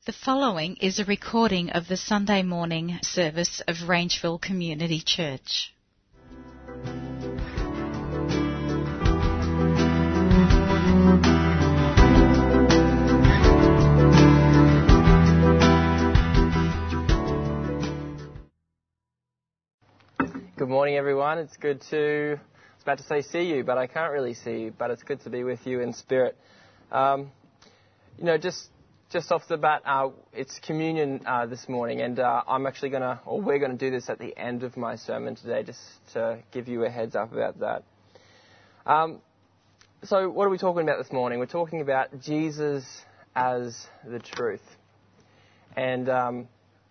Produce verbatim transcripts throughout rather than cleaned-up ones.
The following is a recording of the Sunday morning service of Rangeville Community Church. Good morning, everyone. It's good to, I was about to say see you, but I can't really see you, but it's good to be with you in spirit. Um, you know, just just off the bat, uh, it's communion uh, this morning, and uh, I'm actually going to, or we're going to do this at the end of my sermon today, just to give you a heads up about that. Um, so what are we talking about this morning? We're talking about Jesus as the truth. And, um,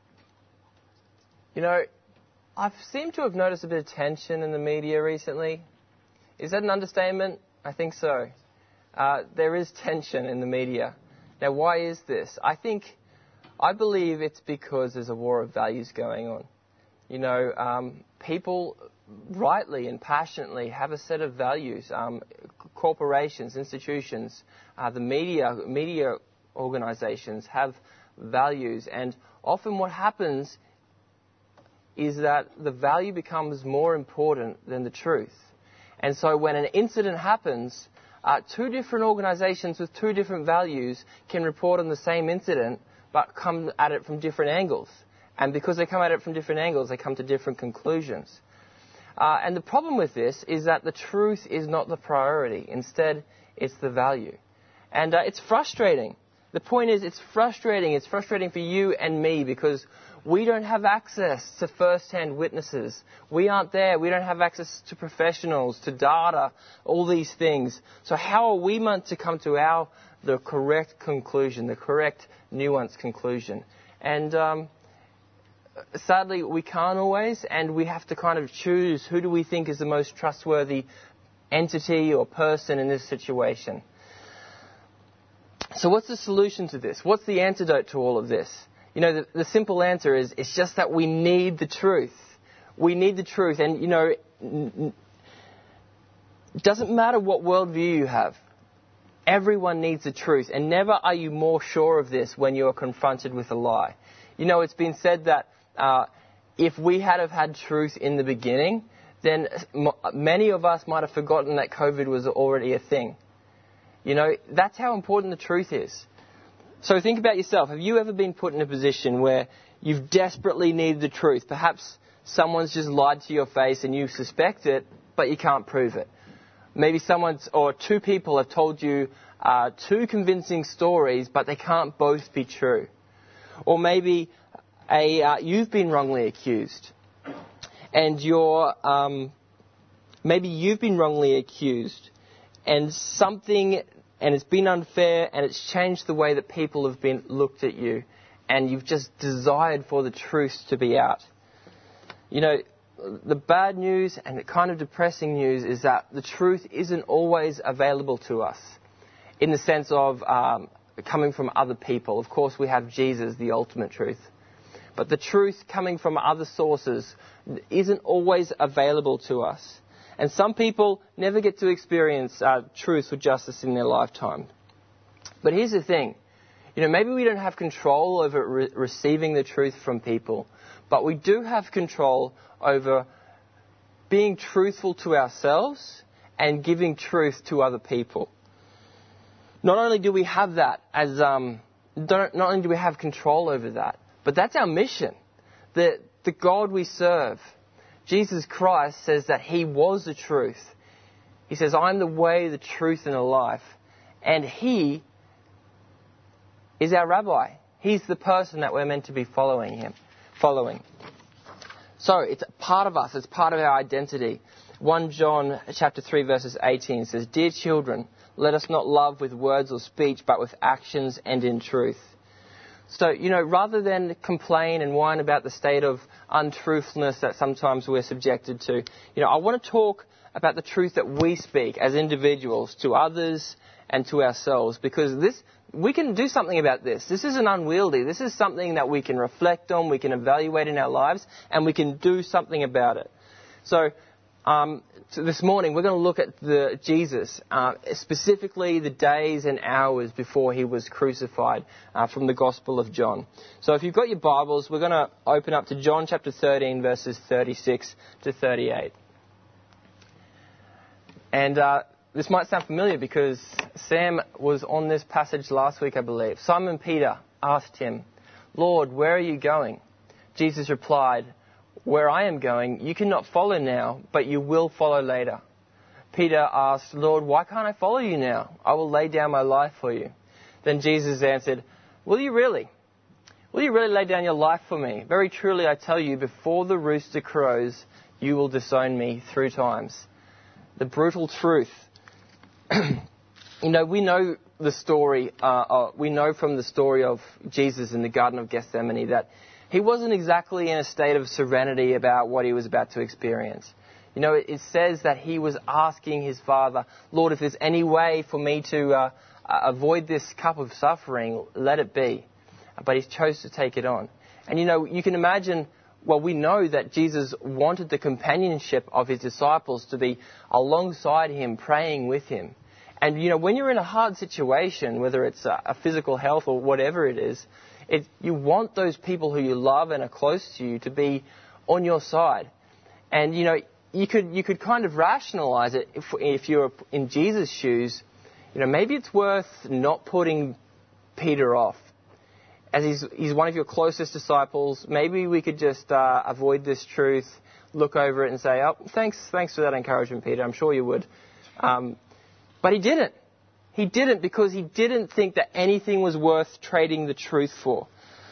you know, I've seemed to have noticed a bit of tension in the media recently. Is that an understatement? I think so. Uh, there is tension in the media. Now, why is this? I think, I believe it's because there's a war of values going on. You know, um, people rightly and passionately have a set of values. Um, corporations, institutions, uh, the media, media organizations have values. And often what happens is that the value becomes more important than the truth. And so when an incident happens, uh, two different organizations with two different values can report on the same incident, but come at it from different angles. And because they come at it from different angles, they come to different conclusions. Uh, and the problem with this is that the truth is not the priority. Instead, it's the value. And uh, it's frustrating. The point is, it's frustrating. It's frustrating for you and me because we don't have access to first-hand witnesses. We aren't there. We don't have access to professionals, to data, all these things. So how are we meant to come to our the correct conclusion, the correct nuanced conclusion? And um, sadly, we can't always, and we have to kind of choose who do we think is the most trustworthy entity or person in this situation. So what's the solution to this? What's the antidote to all of this? You know, the, the simple answer is, it's just that we need the truth. We need the truth. And, you know, it doesn't matter what worldview you have. Everyone needs the truth. And never are you more sure of this when you are confronted with a lie. You know, it's been said that uh, if we had have had truth in the beginning, then m- many of us might have forgotten that COVID was already a thing. You know, that's how important the truth is. So think about yourself. Have you ever been put in a position where you've desperately needed the truth? Perhaps someone's just lied to your face and you suspect it, but you can't prove it. Maybe someone's, or two people have told you uh, two convincing stories, but they can't both be true. Or maybe a uh, you've been wrongly accused, and you're um, maybe you've been wrongly accused, and something. And it's been unfair, and it's changed the way that people have been looked at you. And you've just desired for the truth to be out. You know, the bad news and the kind of depressing news is that the truth isn't always available to us. In the sense of um, coming from other people. Of course, we have Jesus, the ultimate truth. But the truth coming from other sources isn't always available to us. And some people never get to experience uh, truth or justice in their lifetime. But here's the thing. You know, maybe we don't have control over re- receiving the truth from people, but we do have control over being truthful to ourselves and giving truth to other people. Not only do we have that as, um, don't, not only do we have control over that, but that's our mission. The, the God we serve, Jesus Christ, says that He was the truth. He says, I'm the way, the truth, and the life. And He is our rabbi. He's the person that we're meant to be following Him, following. So it's part of us. It's part of our identity. First John chapter three verses eighteen says, Dear children, let us not love with words or speech, but with actions and in truth. So, you know, rather than complain and whine about the state of untruthfulness that sometimes we're subjected to, you know, I want to talk about the truth that we speak as individuals to others and to ourselves, because this, we can do something about this. This isn't unwieldy. This is something that we can reflect on, we can evaluate in our lives, and we can do something about it. So, Um, so this morning we're going to look at the Jesus, uh, specifically the days and hours before he was crucified, uh, from the Gospel of John. So if you've got your Bibles, we're going to open up to John chapter thirteen, verses thirty-six to thirty-eight. And uh, this might sound familiar because Sam was on this passage last week, I believe. Simon Peter asked him, "Lord, where are you going?" Jesus replied, "Where I am going, you cannot follow now, but you will follow later." Peter asked, "Lord, why can't I follow you now? I will lay down my life for you." Then Jesus answered, "Will you really? Will you really lay down your life for me? Very truly I tell you, before the rooster crows, you will disown me three times." The brutal truth. You know, we know the story, uh, uh, we know from the story of Jesus in the Garden of Gethsemane that he wasn't exactly in a state of serenity about what he was about to experience. You know, it, it says that he was asking his Father, "Lord, if there's any way for me to uh, uh, avoid this cup of suffering, let it be." But he chose to take it on. And, you know, you can imagine, well, we know that Jesus wanted the companionship of his disciples to be alongside him, praying with him. And, you know, when you're in a hard situation, whether it's a, a physical health or whatever it is, It, you want those people who you love and are close to you to be on your side. And, you know, you could you could kind of rationalize it if, if you're in Jesus' shoes. You know, maybe it's worth not putting Peter off. As he's, he's one of your closest disciples, maybe we could just uh, avoid this truth, look over it and say, "Oh, thanks, thanks for that encouragement, Peter. I'm sure you would." Um, but he didn't. He didn't, because he didn't think that anything was worth trading the truth for.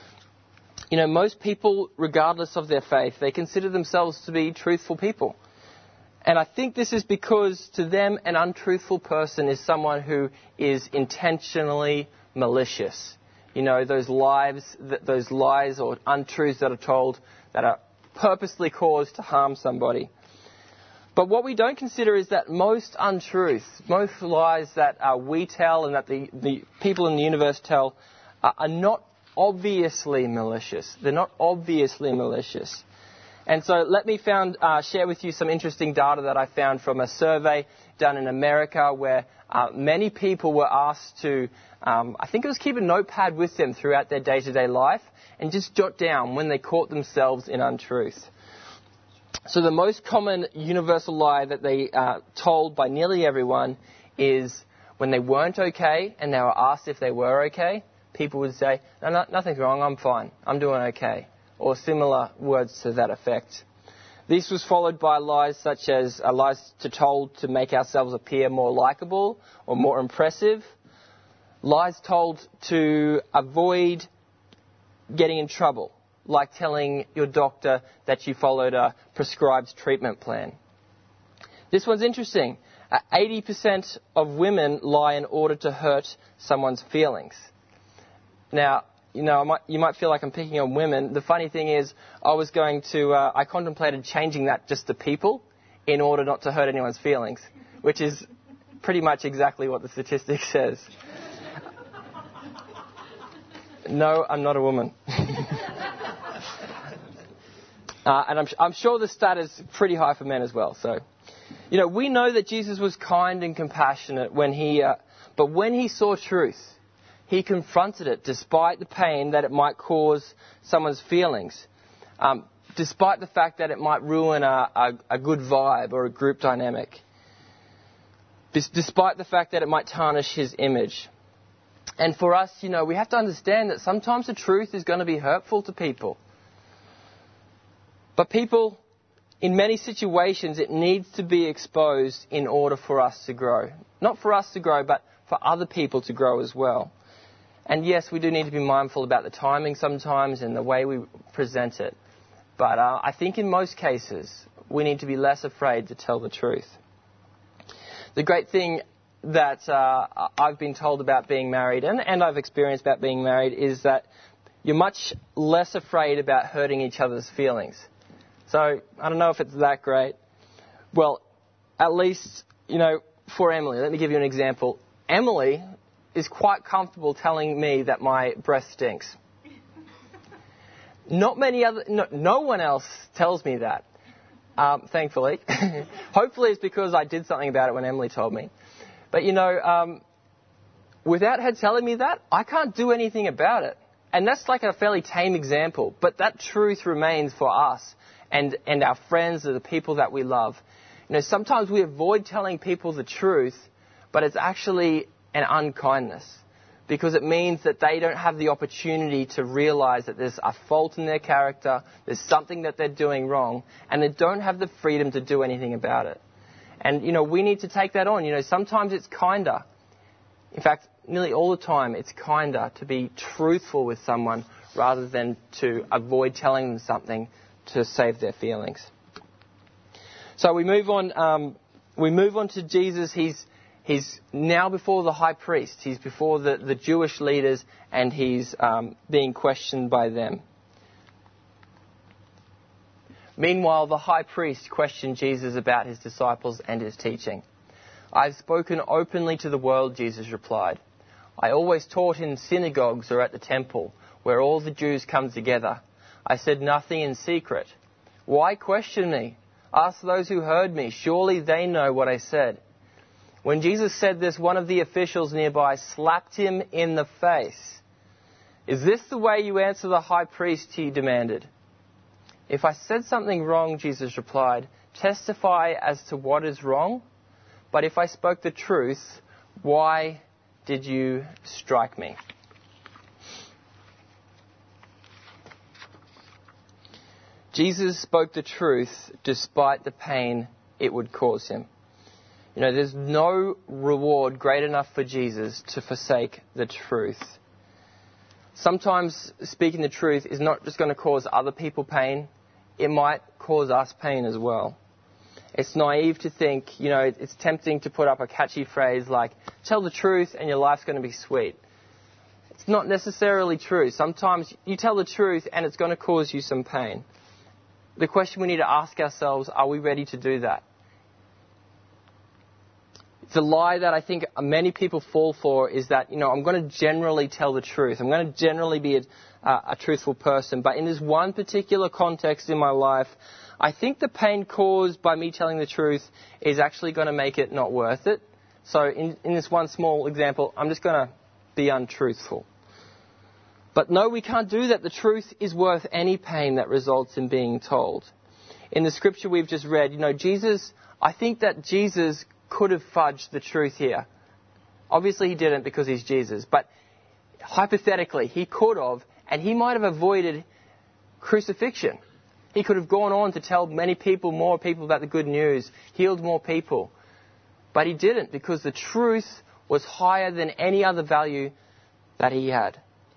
You know, most people, regardless of their faith, they consider themselves to be truthful people. And I think this is because to them an untruthful person is someone who is intentionally malicious. You know, those lies, those lies or untruths that are told that are purposely caused to harm somebody. But what we don't consider is that most untruths, most lies that uh, we tell and that the, the people in the universe tell uh, are not obviously malicious. They're not obviously malicious. And so let me found, uh, share with you some interesting data that I found from a survey done in America where uh, many people were asked to, um, I think it was keep a notepad with them throughout their day-to-day life and just jot down when they caught themselves in untruth. So the most common universal lie that they uh, told by nearly everyone is when they weren't okay and they were asked if they were okay, people would say, "No, no, nothing's wrong, I'm fine, I'm doing okay," or similar words to that effect. This was followed by lies such as uh, lies to told to make ourselves appear more likable or more impressive, lies told to avoid getting in trouble, like telling your doctor that you followed a prescribed treatment plan. This one's interesting. Uh, eighty percent of women lie in order to hurt someone's feelings. Now, you know, I might, you might feel like I'm picking on women. The funny thing is, I was going to, uh, I contemplated changing that just to people in order not to hurt anyone's feelings, which is pretty much exactly what the statistic says. No, I'm not a woman. Uh, and I'm, I'm sure the stat is pretty high for men as well. So, you know, we know that Jesus was kind and compassionate when he, uh, but when he saw truth, he confronted it despite the pain that it might cause someone's feelings, um, despite the fact that it might ruin a, a, a good vibe or a group dynamic, despite the fact that it might tarnish his image. And for us, you know, we have to understand that sometimes the truth is going to be hurtful to people. But people, in many situations, it needs to be exposed in order for us to grow. Not for us to grow, but for other people to grow as well. And yes, we do need to be mindful about the timing sometimes and the way we present it. But uh, I think in most cases, we need to be less afraid to tell the truth. The great thing that uh, I've been told about being married, and, and I've experienced about being married, is that you're much less afraid about hurting each other's feelings. So, I don't know if it's that great. Well, at least, you know, for Emily, let me give you an example. Emily is quite comfortable telling me that my breath stinks. Not many other, no, no one else tells me that. Um, thankfully. Hopefully it's because I did something about it when Emily told me. But, you know, um, without her telling me that, I can't do anything about it. And that's like a fairly tame example. But that truth remains for us and, and our friends or the people that we love. You know, sometimes we avoid telling people the truth, but it's actually an unkindness. Because it means that they don't have the opportunity to realize that there's a fault in their character, there's something that they're doing wrong, and they don't have the freedom to do anything about it. And, you know, we need to take that on. You know, sometimes it's kinder. In fact, nearly all the time, it's kinder to be truthful with someone rather than to avoid telling them something to save their feelings. So we move on. Um, we move on to Jesus. He's He's now before the high priest. He's before the, the Jewish leaders, and he's um, being questioned by them. Meanwhile, the high priest questioned Jesus about his disciples and his teaching. "I've spoken openly to the world," Jesus replied. "I always taught in synagogues or at the temple, where all the Jews come together. I said nothing in secret. Why question me? Ask those who heard me. Surely they know what I said." When Jesus said this, one of the officials nearby slapped him in the face. "Is this the way you answer the high priest?" he demanded. "If I said something wrong," Jesus replied, "testify as to what is wrong. But if I spoke the truth, why did you strike me?" Jesus spoke the truth despite the pain it would cause him. You know, there's no reward great enough for Jesus to forsake the truth. Sometimes speaking the truth is not just going to cause other people pain. It might cause us pain as well. It's naive to think, you know, it's tempting to put up a catchy phrase like, tell the truth and your life's going to be sweet. It's not necessarily true. Sometimes you tell the truth and it's going to cause you some pain. The question we need to ask ourselves, are we ready to do that? The lie that I think many people fall for is that, you know, I'm going to generally tell the truth. I'm going to generally be a, uh, a truthful person. But in this one particular context in my life, I think the pain caused by me telling the truth is actually going to make it not worth it. So in, in this one small example, I'm just going to be untruthful. But no, we can't do that. The truth is worth any pain that results in being told. In the scripture we've just read, you know, Jesus, I think that Jesus could have fudged the truth here. Obviously he didn't because he's Jesus, but hypothetically he could have, and he might have avoided crucifixion. He could have gone on to tell many people, more people about the good news, healed more people. But he didn't because the truth was higher than any other value that he had.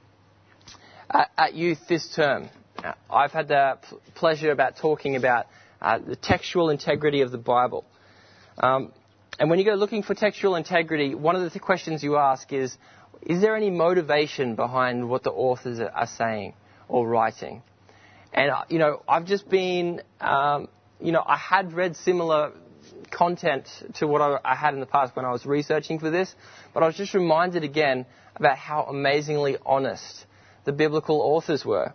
At, at youth this term, I've had the pleasure about talking about uh, the textual integrity of the Bible. Um, And when you go looking for textual integrity, one of the th- questions you ask is, is there any motivation behind what the authors are saying or writing? And, uh, you know, I've just been, um, you know, I had read similar content to what I, I had in the past when I was researching for this, but I was just reminded again about how amazingly honest the biblical authors were.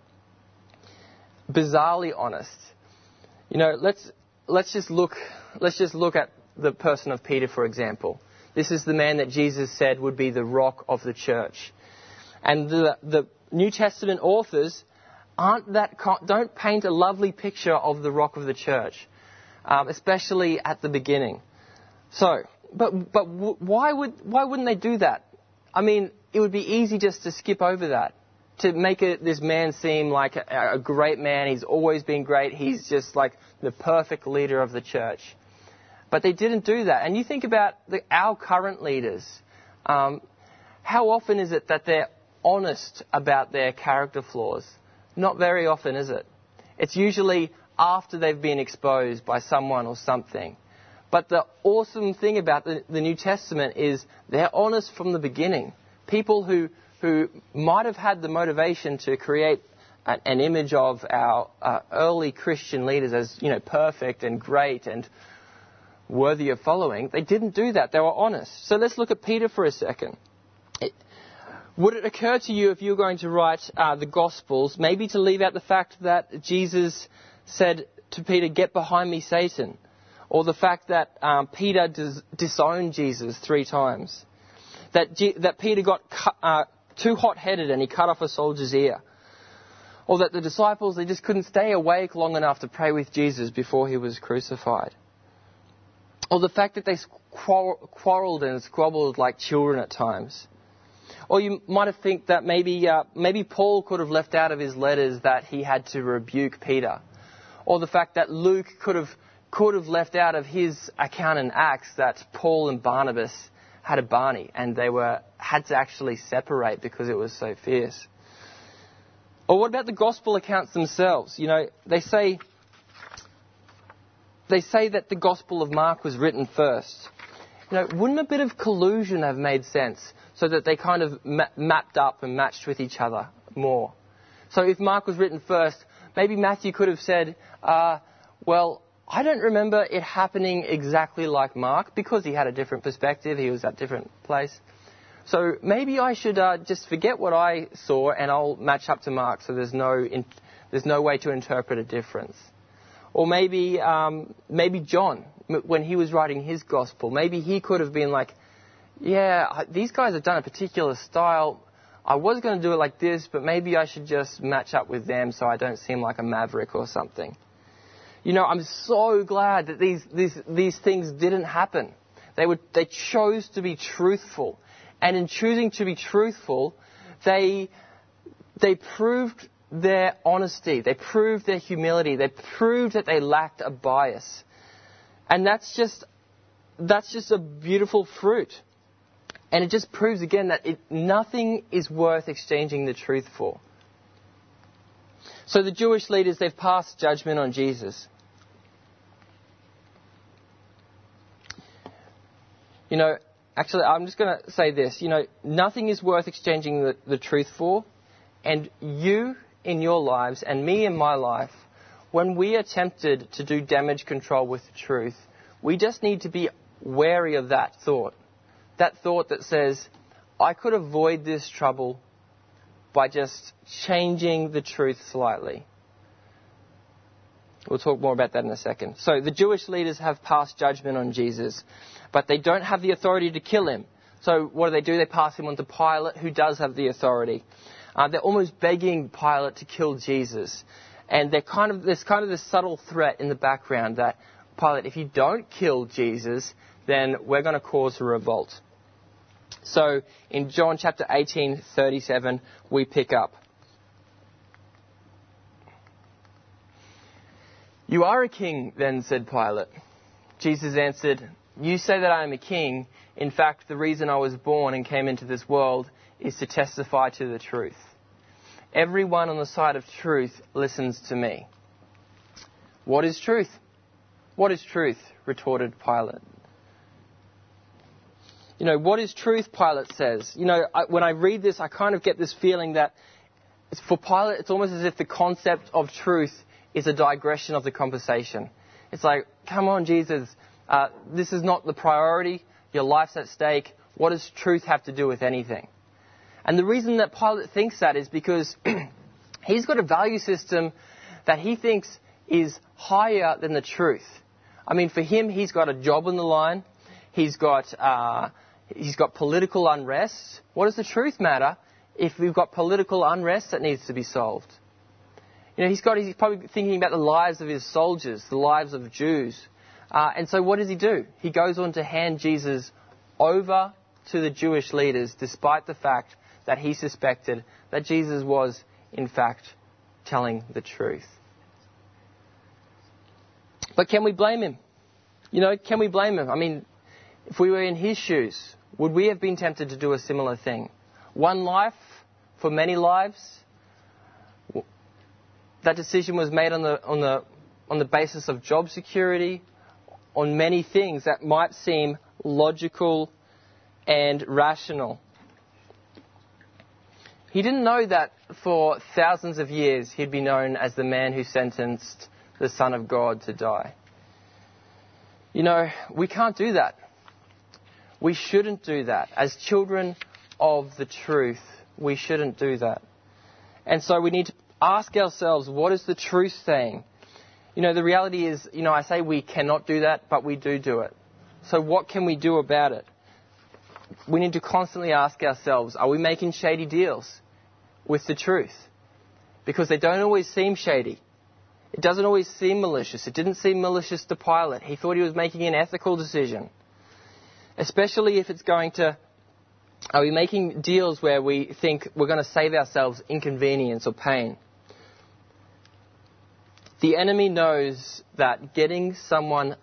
Bizarrely honest. You know, let's let's just look let's just look at the person of Peter, for example. This is the man that Jesus said would be the rock of the church. And the, the New Testament authors aren't that don't paint a lovely picture of the rock of the church, um, especially at the beginning. So, but but why would why wouldn't they do that? I mean, it would be easy just to skip over that, to make it, this man seem like a, a great man. He's always been great. He's just like the perfect leader of the church. But they didn't do that. And you think about the, our current leaders. Um, how often is it that they're honest about their character flaws? Not very often, is it? It's usually after they've been exposed by someone or something. But the awesome thing about the, the New Testament is they're honest from the beginning. People who, who might have had the motivation to create an, an image of our uh, early Christian leaders as, you know, perfect and great and worthy of following, they didn't do that. They were honest. So let's look at Peter for a second. It, would it occur to you, if you were going to write uh, the Gospels, maybe to leave out the fact that Jesus said to Peter, "Get behind me, Satan." Or the fact that um, Peter dis- disowned Jesus three times. That, G- that Peter got cu- uh, too hot-headed and he cut off a soldier's ear. Or that the disciples, they just couldn't stay awake long enough to pray with Jesus before he was crucified. Or the fact that they quarrelled and squabbled like children at times. Or you might have think that maybe uh, maybe Paul could have left out of his letters that he had to rebuke Peter. Or the fact that Luke could have could have left out of his account in Acts that Paul and Barnabas had a Barney and they were had to actually separate because it was so fierce. Or what about the gospel accounts themselves? You know, they say they say that the Gospel of Mark was written first. You know, wouldn't a bit of collusion have made sense so that they kind of ma- mapped up and matched with each other more? So if Mark was written first, maybe Matthew could have said, uh, well, I don't remember it happening exactly like Mark because he had a different perspective. He was at a different place. So maybe I should uh, just forget what I saw and I'll match up to Mark so there's no in- there's no way to interpret a difference. Or maybe um, maybe John, when he was writing his gospel, maybe he could have been like, yeah, these guys have done a particular style. I was going to do it like this, but maybe I should just match up with them so I don't seem like a maverick or something. You know, I'm so glad that these these these things didn't happen. They would they chose to be truthful. And in choosing to be truthful, they they proved their honesty. They proved their humility. They proved that they lacked a bias. And that's just that's just a beautiful fruit. And it just proves again that it, nothing is worth exchanging the truth for. So the Jewish leaders, they've passed judgment on Jesus. You know, actually, I'm just going to say this. You know, nothing is worth exchanging the, the truth for. And you in your lives and me in my life, when we are tempted to do damage control with the truth, we just need to be wary of that thought. That thought that says, I could avoid this trouble by just changing the truth slightly. We'll talk more about that in a second. So the Jewish leaders have passed judgment on Jesus, but they don't have the authority to kill him. So what do they do? They pass him on to Pilate, who does have the authority. Uh, they're almost begging Pilate to kill Jesus. And they're kind of, there's kind of this subtle threat in the background that, Pilate, if you don't kill Jesus, then we're going to cause a revolt. So in John chapter eighteen, thirty-seven, we pick up. You are a king, then, said Pilate. Jesus answered, you say that I am a king. In fact, the reason I was born and came into this world is to testify to the truth. Everyone on the side of truth listens to me. What is truth? What is truth? Retorted Pilate. You know, what is truth, Pilate says. You know, I, when I read this, I kind of get this feeling that it's, for Pilate, it's almost as if the concept of truth is a digression of the conversation. It's like, come on, Jesus, uh, this is not the priority. Your life's at stake. What does truth have to do with anything? And the reason that Pilate thinks that is because he's got a value system that he thinks is higher than the truth. I mean, for him, he's got a job on the line. He's got uh, he's got political unrest. What does the truth matter if we've got political unrest that needs to be solved? You know, he's got he's probably thinking about the lives of his soldiers, the lives of Jews. Uh, and so what does he do? He goes on to hand Jesus over to the Jewish leaders, despite the fact that he suspected that Jesus was, in fact, telling the truth. But can we blame him? You know, can we blame him? I mean, if we were in his shoes, would we have been tempted to do a similar thing? One life for many lives. That decision was made on the on the on the basis of job security, on many things that might seem logical and rational. He didn't know that for thousands of years he'd be known as the man who sentenced the Son of God to die. You know, we can't do that. We shouldn't do that. As children of the truth, we shouldn't do that. And so we need to ask ourselves, what is the truth saying? You know, the reality is, you know, I say we cannot do that, but we do do it. So what can we do about it? We need to constantly ask ourselves, are we making shady deals with the truth? Because they don't always seem shady. It doesn't always seem malicious. It didn't seem malicious to Pilate. He thought he was making an ethical decision. Especially if it's going to... Are we making deals where we think we're going to save ourselves inconvenience or pain? The enemy knows that getting someone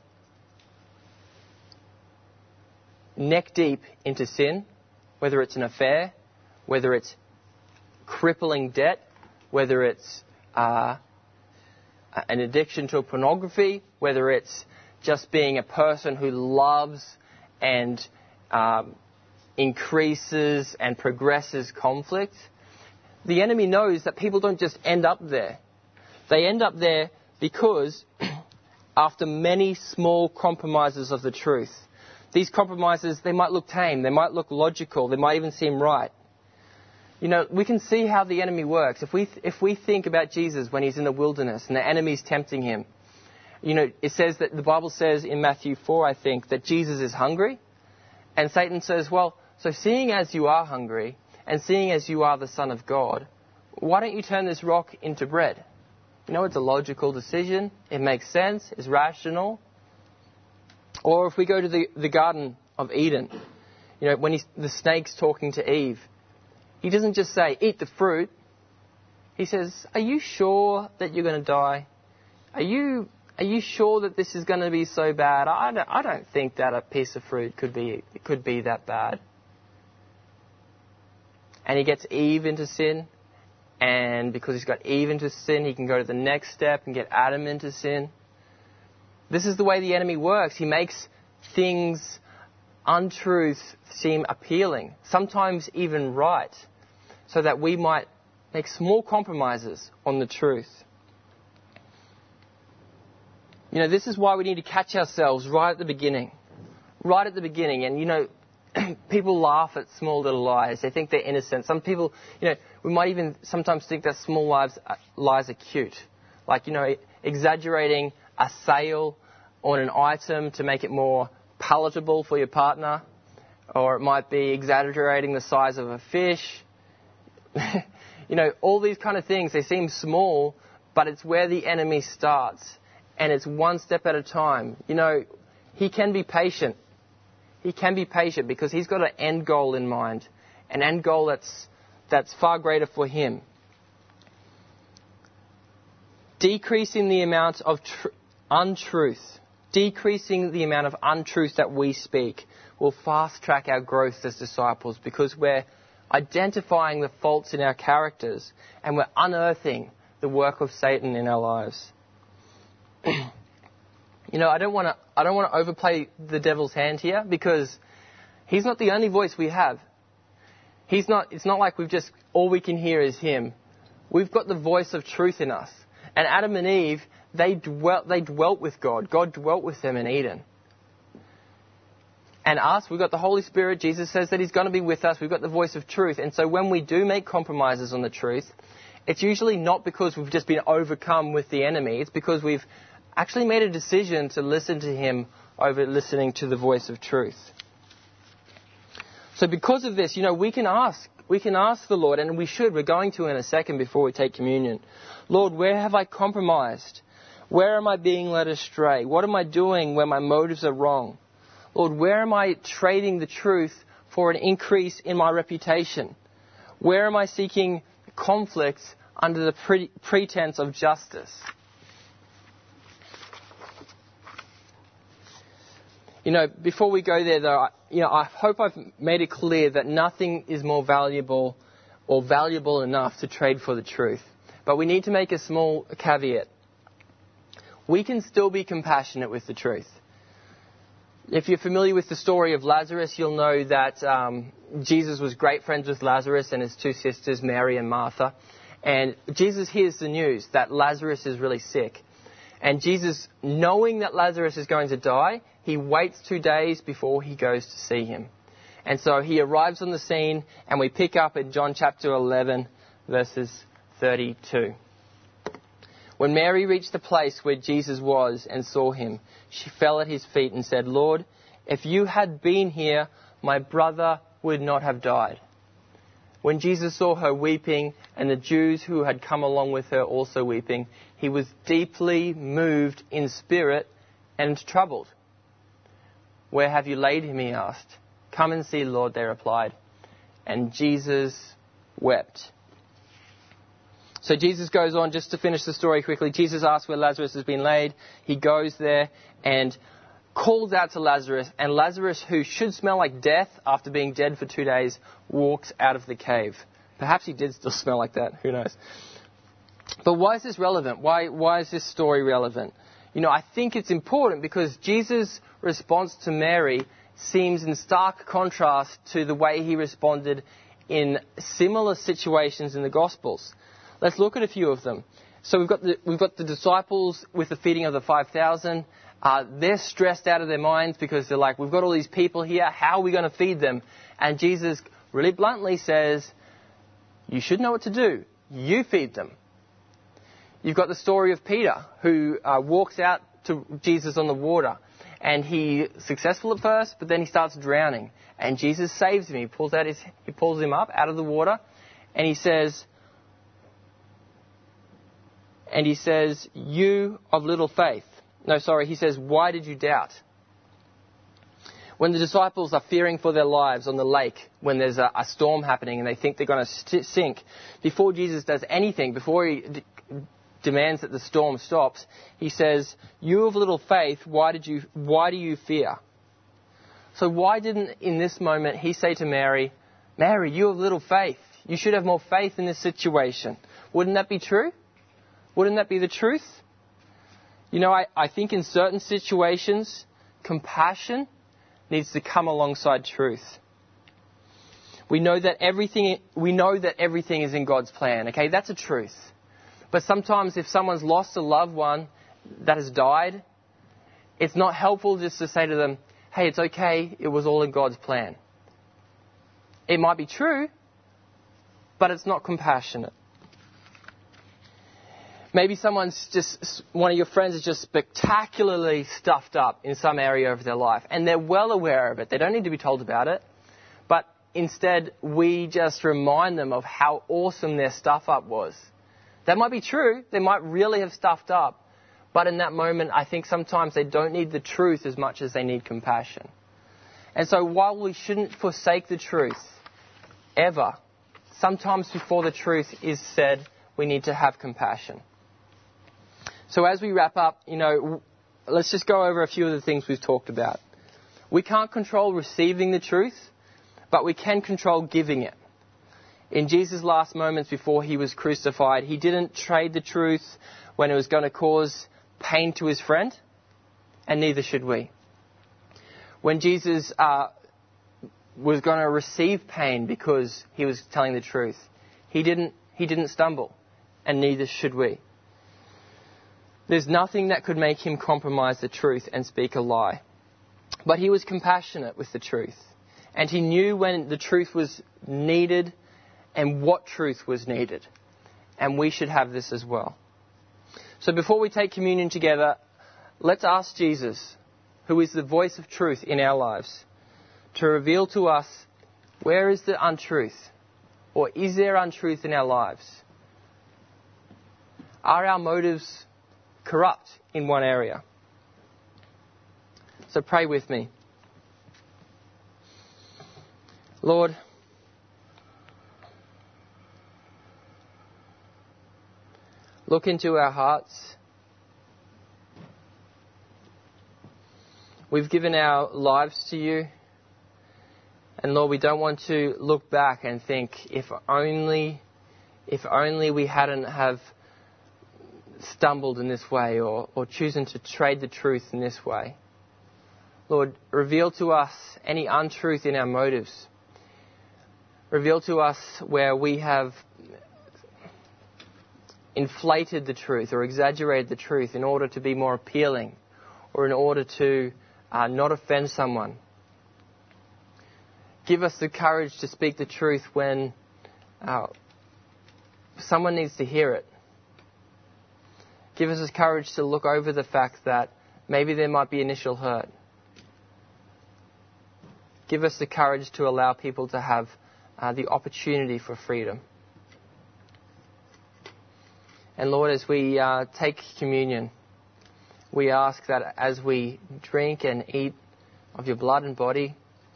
neck deep into sin, whether it's an affair, whether it's crippling debt, whether it's uh, an addiction to pornography, whether it's just being a person who loves and um, increases and progresses conflict, the enemy knows that people don't just end up there. They end up there because after many small compromises of the truth, these compromises, they might look tame, they might look logical, they might even seem right. You know, we can see how the enemy works. If we th- if we think about Jesus when he's in the wilderness and the enemy's tempting him, you know, it says that the Bible says in Matthew four, I think, that Jesus is hungry. And Satan says, well, so seeing as you are hungry and seeing as you are the Son of God, why don't you turn this rock into bread? You know, it's a logical decision. It makes sense. It's rational. Or if we go to the, the Garden of Eden, you know, when he's, the snake's talking to Eve, he doesn't just say, eat the fruit. He says, are you sure that you're going to die? Are you are you sure that this is going to be so bad? I don't, I don't think that a piece of fruit could be could be that bad. And he gets Eve into sin. And because he's got Eve into sin, he can go to the next step and get Adam into sin. This is the way the enemy works. He makes things, untruth, seem appealing, sometimes even right, so that we might make small compromises on the truth. You know, this is why we need to catch ourselves right at the beginning. Right at the beginning. And, you know, people laugh at small little lies. They think they're innocent. Some people, you know, we might even sometimes think that small lies, lies are cute. Like, you know, exaggerating a sale on an item to make it more palatable for your partner. Or it might be exaggerating the size of a fish. You know, all these kind of things, they seem small, but it's where the enemy starts. And it's one step at a time. You know, he can be patient. He can be patient because he's got an end goal in mind. An end goal that's that's far greater for him. Decreasing the amount of tr- untruth, decreasing the amount of untruth that we speak will fast track our growth as disciples because we're identifying the faults in our characters and we're unearthing the work of Satan in our lives. You know, I don't want to I don't want to overplay the devil's hand here because he's not the only voice we have. He's not it's not like we've just all we can hear is him. We've got the voice of truth in us. And Adam and Eve, they dwelt they dwelt with God. God dwelt with them in Eden. And us, we've got the Holy Spirit. Jesus says that he's going to be with us. We've got the voice of truth. And so when we do make compromises on the truth, it's usually not because we've just been overcome with the enemy. It's because we've actually made a decision to listen to him over listening to the voice of truth. So because of this, you know, we can ask, we can ask the Lord, and we should, we're going to in a second before we take communion. Lord, where have I compromised? Where am I being led astray? What am I doing where my motives are wrong? Lord, where am I trading the truth for an increase in my reputation? Where am I seeking conflict under the pre- pretense of justice? You know, before we go there, though, I, you know, I hope I've made it clear that nothing is more valuable or valuable enough to trade for the truth. But we need to make a small caveat. We can still be compassionate with the truth. If you're familiar with the story of Lazarus, you'll know that um, Jesus was great friends with Lazarus and his two sisters, Mary and Martha. And Jesus hears the news that Lazarus is really sick. And Jesus, knowing that Lazarus is going to die, he waits two days before he goes to see him. And so he arrives on the scene, and we pick up in John chapter eleven, verses thirty-two. When Mary reached the place where Jesus was and saw him, she fell at his feet and said, "Lord, if you had been here, my brother would not have died." When Jesus saw her weeping and the Jews who had come along with her also weeping, he was deeply moved in spirit and troubled. "Where have you laid him?" he asked. "Come and see, Lord," they replied. And Jesus wept. So Jesus goes on, just to finish the story quickly. Jesus asks where Lazarus has been laid. He goes there and calls out to Lazarus. And Lazarus, who should smell like death after being dead for two days, walks out of the cave. Perhaps he did still smell like that. Who knows? But why is this relevant? Why, why is this story relevant? You know, I think it's important because Jesus' response to Mary seems in stark contrast to the way he responded in similar situations in the Gospels. Let's look at a few of them. So we've got the, we've got the disciples with the feeding of the five thousand. Uh, they're stressed out of their minds because they're like, we've got all these people here. How are we going to feed them? And Jesus really bluntly says, you should know what to do. You feed them. You've got the story of Peter, who uh, walks out to Jesus on the water. And he's successful at first, but then he starts drowning. And Jesus saves him. He pulls out his, he pulls him up out of the water. And he says, and he says, "You of little faith." No, sorry, he says, "Why did you doubt?" When the disciples are fearing for their lives on the lake, when there's a, a storm happening and they think they're going to st- sink, before Jesus does anything, before he d- demands that the storm stops, he says, "You of little faith, why did you, why do you fear?" So why didn't, in this moment, he say to Mary, "Mary, you of little faith, you should have more faith in this situation"? Wouldn't that be true? Wouldn't that be the truth? You know, I, I think in certain situations, compassion needs to come alongside truth. We know that everything, we know that everything is in God's plan, okay? That's a truth. But sometimes if someone's lost a loved one that has died, it's not helpful just to say to them, "Hey, it's okay, it was all in God's plan." It might be true, but it's not compassionate. Maybe someone's just, one of your friends is just spectacularly stuffed up in some area of their life, and they're well aware of it. They don't need to be told about it. But instead, we just remind them of how awesome their stuff up was. That might be true. They might really have stuffed up. But in that moment, I think sometimes they don't need the truth as much as they need compassion. And so while we shouldn't forsake the truth, ever, sometimes before the truth is said, we need to have compassion. So as we wrap up, you know, let's just go over a few of the things we've talked about. We can't control receiving the truth, but we can control giving it. In Jesus' last moments before he was crucified, he didn't trade the truth when it was going to cause pain to his friend, and neither should we. When Jesus uh, was going to receive pain because he was telling the truth, he didn't, he didn't stumble, and neither should we. There's nothing that could make him compromise the truth and speak a lie. But he was compassionate with the truth. And he knew when the truth was needed and what truth was needed. And we should have this as well. So before we take communion together, let's ask Jesus, who is the voice of truth in our lives, to reveal to us, where is the untruth? Or is there untruth in our lives? Are our motives corrupt in one area? So pray with me. Lord, look into our hearts. We've given our lives to you. And Lord, we don't want to look back and think, if only, if only we hadn't have stumbled in this way or, or chosen to trade the truth in this way. Lord, reveal to us any untruth in our motives. Reveal to us where we have inflated the truth or exaggerated the truth in order to be more appealing or in order to uh, not offend someone. Give us the courage to speak the truth when uh, someone needs to hear it. Give us the courage to look over the fact that maybe there might be initial hurt. Give us the courage to allow people to have uh, the opportunity for freedom. And Lord, as we uh, take communion, we ask that as we drink and eat of your blood and body,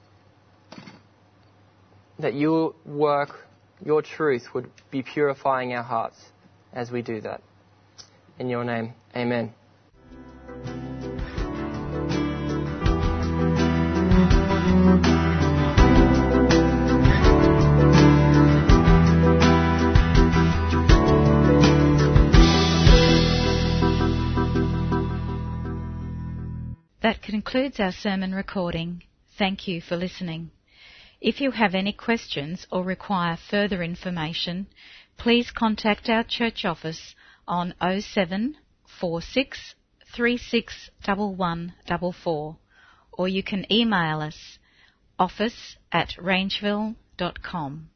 that your work, your truth would be purifying our hearts as we do that. In your name, amen. That concludes our sermon recording. Thank you for listening. If you have any questions or require further information, please contact our church office on oh seven four six three six one one four four, or you can email us office at rangeville dot com.